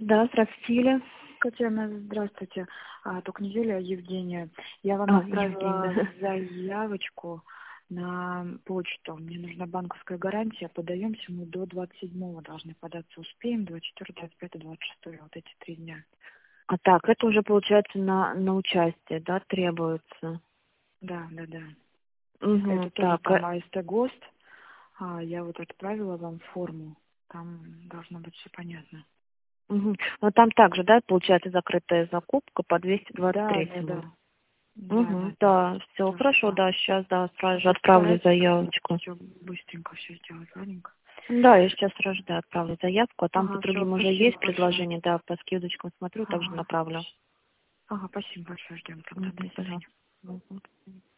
Да, здравствуйте, Юля. Татьяна, здравствуйте. Только не Юлия, а Евгения. Я вам отправила Евгения. заявочку на почту. Мне нужна банковская гарантия. Подаемся мы до 27-го. Должны податься. Успеем. 24, 25, 26. Вот эти 3 дня. А так, это уже получается на участие, да, требуется? Да. Угу, Это тоже так. там АСТ ГОСТ. Я вот отправила вам форму. Там должно быть все понятно. Угу. Но там также, да, получается закрытая закупка по Да. 223-му. Да. Да, все Тоже хорошо, так. да, сейчас, да, сразу же отправлю Постарайтесь заявочку. все быстренько все сделать, ладненько. Да, я сейчас сразу, да, отправлю заявку, а там по Все, другим уже спасибо есть большое. предложения, да, по скидочкам смотрю, также Ага, направлю. спасибо большое, ждем тогда. До свидания. Пожалуйста. Мгм.